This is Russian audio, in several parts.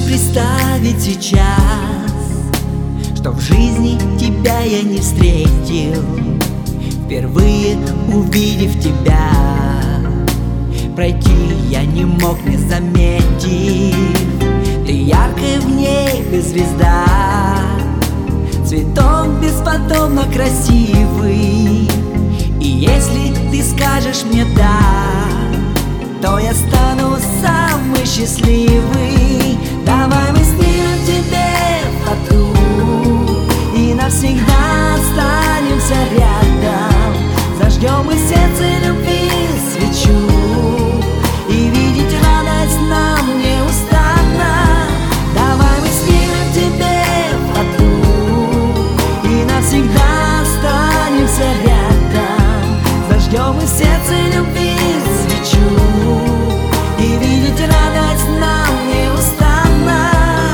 представить сейчас, что в жизни тебя я не встретил, впервые увидев тебя. Пройти я не мог, не заметив, ты яркая в небе звезда, цветок бесподобно красивый. И если ты скажешь мне «да», то я стану самый счастливый. Давай мы снимем тебе фату и навсегда останемся рядом. Зажгем мы сердце любви свечу, и видеть радость нам неустанно. Давай мы снимем тебе фату и навсегда останемся рядом. Зажгем мы сердце любви свечу, и видеть радость нам неустанно.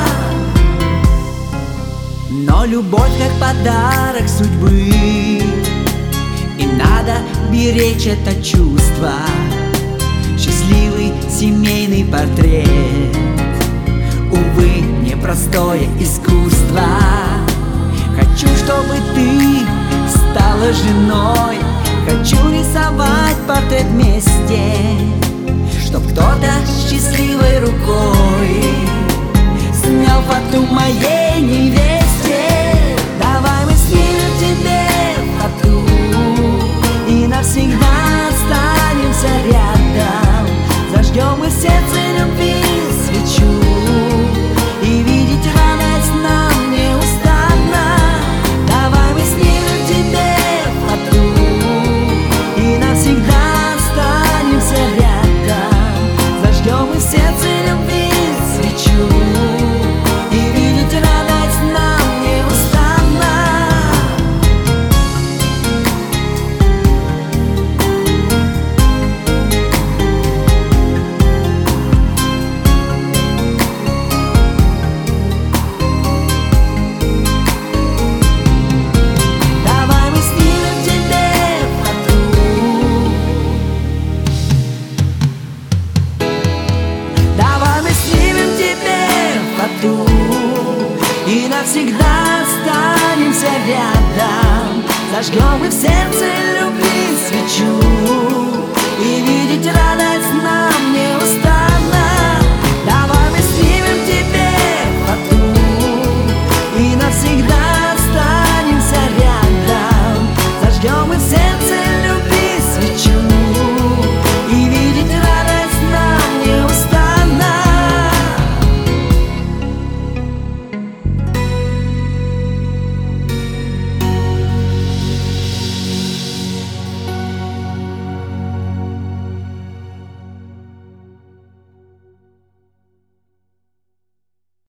Но любовь как подарок судьбы, и надо беречь это чувство. Счастливый семейный портрет, увы, непростое искусство. Хочу, чтобы ты стала женой, хочу рисовать портрет вместе, чтоб кто-то счастливой рукой снял фату моей невесте. Давай мы снимем тебе фату и навсегда останемся рядом. Зажгем мы в сердце любви свечу, и видеть радость нам неустанно. Давай мы снимем тебе фату и навсегда останемся рядом. Зажгем мы в сердце любви свечу, и видеть радость нам неустанно. Давай мы снимем тебе фату, давай мы снимем тебе фату и навсегда останемся рядом. Зажгем мы в сердце любви свечу, и видеть радость нам неустанно.